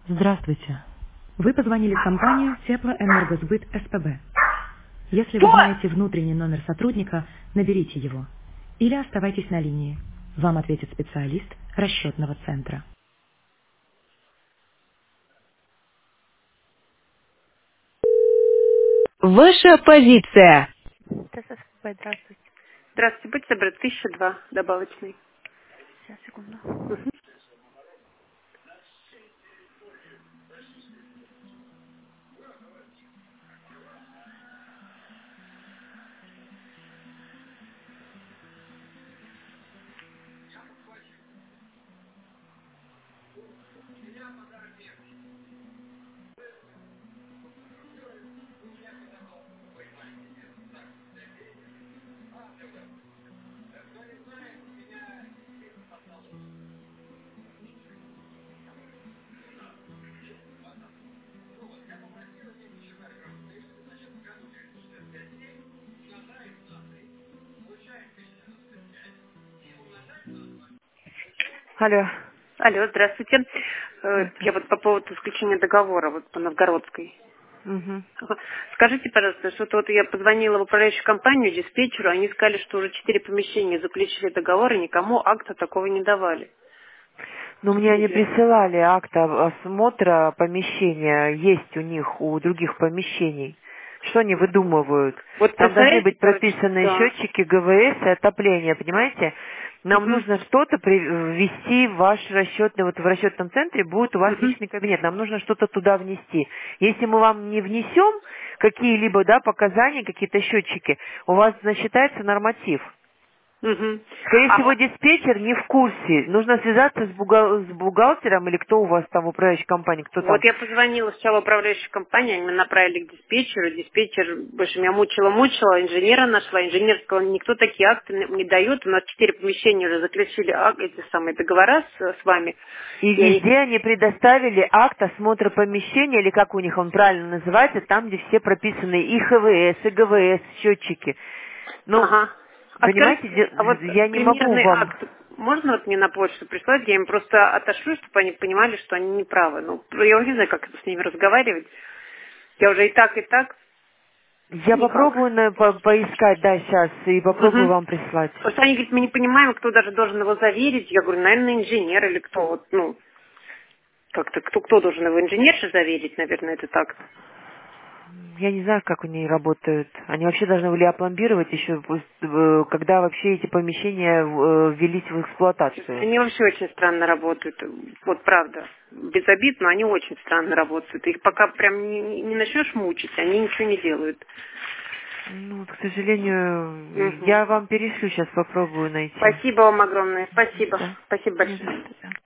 Здравствуйте. Вы позвонили в компанию Теплоэнергосбыт СПБ. Если вы Что? знаете внутренний номер сотрудника, наберите его. Или оставайтесь на линии. Вам ответит специалист расчетного центра. Ваша позиция. ТССП, здравствуйте. Здравствуйте, будьте добры, 1002 добавочный. Сейчас, секунду. Алло. Алло, здравствуйте. Я Здравствуйте. вот по поводу исключения договора вот по Новгородской. Мгм. Ага. Скажите, пожалуйста, что-то вот я позвонила в управляющую компанию, диспетчеру, они сказали, что уже 4 помещения заключили договор, и никому акта такого не давали. Ну, мне они Или... присылали акт осмотра помещения, есть у них, у других помещений. Что они выдумывают? Вот Там должны представляете, быть короче, прописаны да. счетчики ГВС и отопления, понимаете? Нам Угу. нужно что-то ввести в ваш расчетный, вот в расчетном центре будет у вас Угу. личный кабинет, нам нужно что-то туда внести. Если мы вам не внесем какие-либо, да, показания, какие-то счетчики, у вас засчитается норматив. Угу. Скорее А всего, вот диспетчер не в курсе. Нужно связаться с бухгалтером или кто у вас там в управляющей компании, кто Вот там. я позвонила сначала в управляющую компанию, они меня направили к диспетчеру. Диспетчер больше меня мучила, инженера нашла. Инженер сказал, никто такие акты не дает. У нас 4 помещения уже заключили эти самые договора с вами. И И они... везде они предоставили акт осмотра помещения, или как у них он правильно называется, там, где все прописаны и ХВС, и ГВС, счетчики. Ну, Ага. А понимаете, скажите, а вот я не могу примерный вам... акт можно вот мне на почту прислать? Я им просто отошлю, чтобы они понимали, что они не правы. Ну, я уже не знаю, как с ними разговаривать. Я уже и так, Я никак. попробую поискать, да, сейчас, и попробую Мгм. вам прислать. Потому что они говорят, мы не понимаем, кто даже должен его заверить. Я говорю, наверное, инженер или кто. Вот, ну, как-то кто должен его, инженер же заверить, наверное, это так. Я не знаю, как они работают. Они вообще должны были опломбировать еще, когда вообще эти помещения ввелись в эксплуатацию. Они вообще очень странно работают. Вот правда. Без обид, но они очень странно работают. Их пока прям не начнешь мучить, они ничего не делают. Ну, вот, к сожалению, Мгм. я вам перешлю, сейчас попробую найти. Спасибо вам огромное. Спасибо. Да, Спасибо не большое. за что, да.